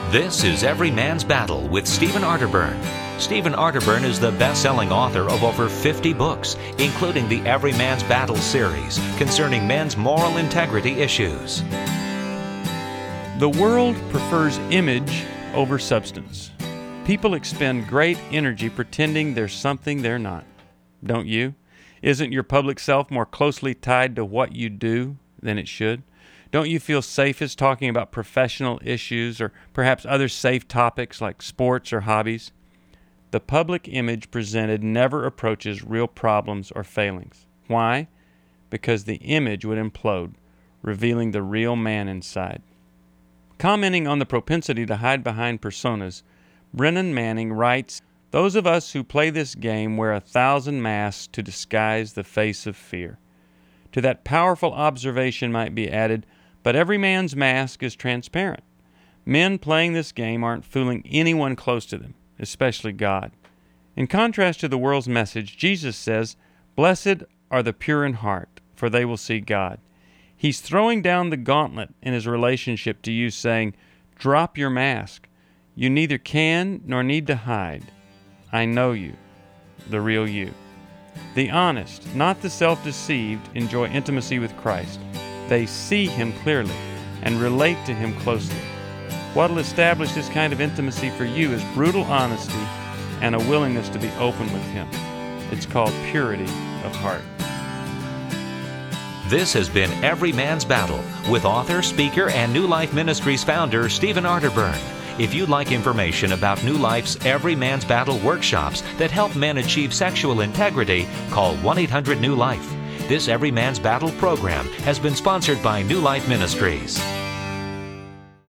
This is Every Man's Battle with Stephen Arterburn. Stephen Arterburn is the best-selling author of over 50 books, including the Every Man's Battle series concerning men's moral integrity issues. The world prefers image over substance. People expend great energy pretending there's something they're not. Don't you? Isn't your public self more closely tied to what you do than it should? Don't you feel safest talking about professional issues or perhaps other safe topics like sports or hobbies? The public image presented never approaches real problems or failings. Why? Because the image would implode, revealing the real man inside. Commenting on the propensity to hide behind personas, Brennan Manning writes, "Those of us who play this game wear 1,000 masks to disguise the face of fear." To that powerful observation might be added, but every man's mask is transparent. Men playing this game aren't fooling anyone close to them, especially God. In contrast to the world's message, Jesus says, "Blessed are the pure in heart, for they will see God." He's throwing down the gauntlet in his relationship to you, saying, drop your mask. You neither can nor need to hide. I know you, the real you. The honest, not the self-deceived, enjoy intimacy with Christ. They see Him clearly and relate to Him closely. What will establish this kind of intimacy for you is brutal honesty and a willingness to be open with Him. It's called purity of heart. This has been Every Man's Battle with author, speaker, and New Life Ministries founder Stephen Arterburn. If you'd like information about New Life's Every Man's Battle workshops that help men achieve sexual integrity, call 1-800-NEW-LIFE. This Every Man's Battle program has been sponsored by New Life Ministries.